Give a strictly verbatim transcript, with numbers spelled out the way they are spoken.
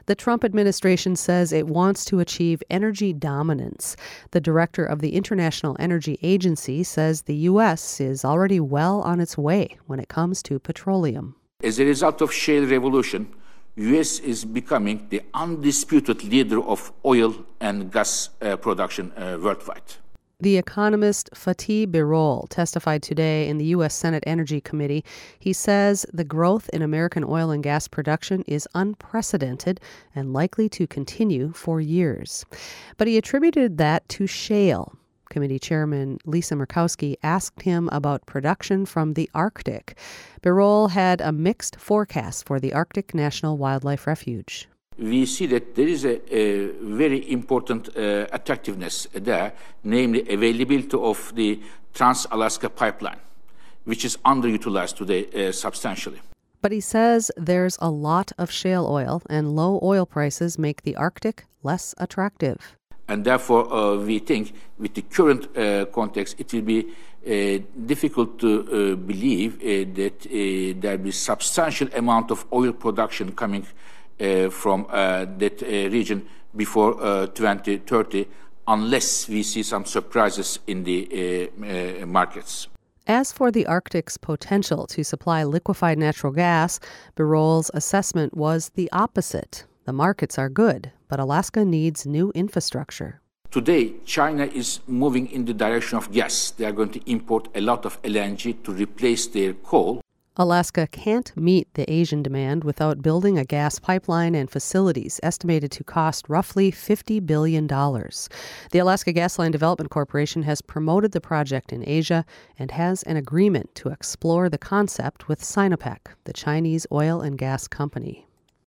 The Trump administration says it wants to achieve energy dominance. The director of the International Energy Agency says the U S is already well on its way when it comes to petroleum. As a result of shale revolution, U S is becoming the undisputed leader of oil and gas uh, production uh, worldwide. The economist Fatih Birol testified today in the U S Senate Energy Committee. He says the growth in American oil and gas production is unprecedented and likely to continue for years. But he attributed that to shale. Committee Chairman Lisa Murkowski asked him about production from the Arctic. Birol had a mixed forecast for the Arctic National Wildlife Refuge. We see that there is a, a very important uh, attractiveness there, namely availability of the Trans-Alaska Pipeline, which is underutilized today uh, substantially. But he says there's a lot of shale oil, and low oil prices make the Arctic less attractive. And therefore, uh, we think with the current uh, context, it will be uh, difficult to uh, believe uh, that uh, there will be substantial amount of oil production coming Uh, from uh, that uh, region before uh, twenty thirty, unless we see some surprises in the uh, uh, markets. As for the Arctic's potential to supply liquefied natural gas, Birol's assessment was the opposite. The markets are good, but Alaska needs new infrastructure. Today, China is moving in the direction of gas. They are going to import a lot of L N G to replace their coal. Alaska can't meet the Asian demand without building a gas pipeline and facilities estimated to cost roughly fifty billion dollars. The Alaska Gasline Development Corporation has promoted the project in Asia and has an agreement to explore the concept with Sinopec, the Chinese oil and gas company.